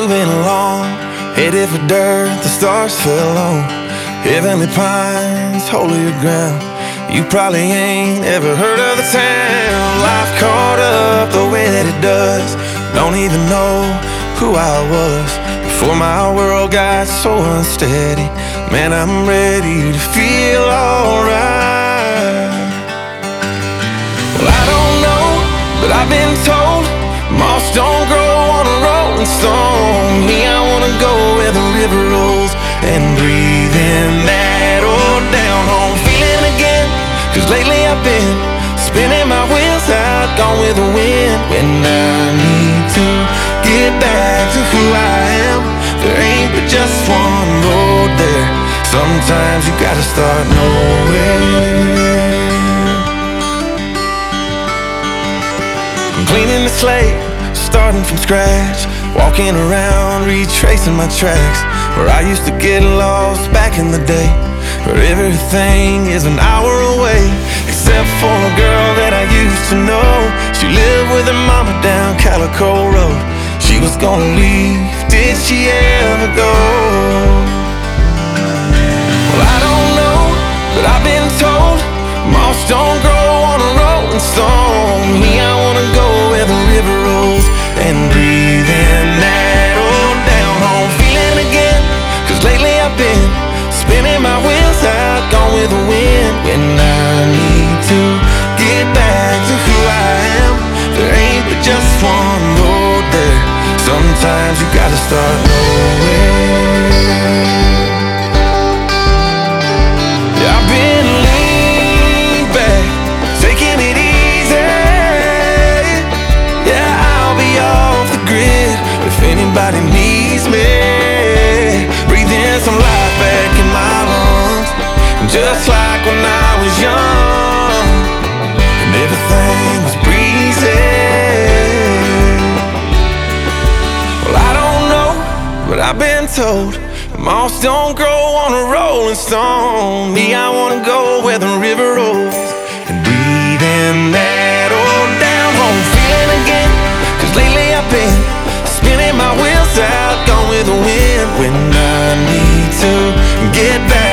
moving along, headed for dirt, the stars fell on heavenly pines, holier ground. You probably ain't ever heard of the town. Life caught up the way that it does. Don't even know who I was before my world got so unsteady. Man, I'm ready to feel alright. Well, I don't know, but I've been told moss don't grow on a rolling stone. Me, I wanna go where the river rolls and breathe in that old down home feeling again. Cause lately I've been spinning my wheels out, gone with the wind. When I need to get back to who I am, there ain't but just one road there. Sometimes you gotta start nowhere. I'm cleaning the slate, starting from scratch, walking around, retracing my tracks. Where I used to get lost back in the day, where everything is an hour away, except for a girl that I used to know. She lived with her mama down Calico Road. She was gonna leave, did she ever go? Well, I don't know, but I've been told moss don't grow on a rolling stone. Me, I wanna go where the river rolls and breathe in that old down home feeling again. Cause lately I've been spinning my wheels out, gone with the wind. When I need to get back to who I am, there ain't but just one road there. Sometimes you gotta start nowhere. Yeah, I've been lean back, taking it easy. Yeah, I'll be off the grid if anybody needs me. Breathing some life back in my lungs, just like when I was young and everything was breezy. Well, I don't know, but I've been told moss don't grow on a rolling stone. Me, I wanna go where the river rolls and breathe in that old down home feeling again. Cause lately I've been spinning my wheels out, gone with the wind. When I need to get back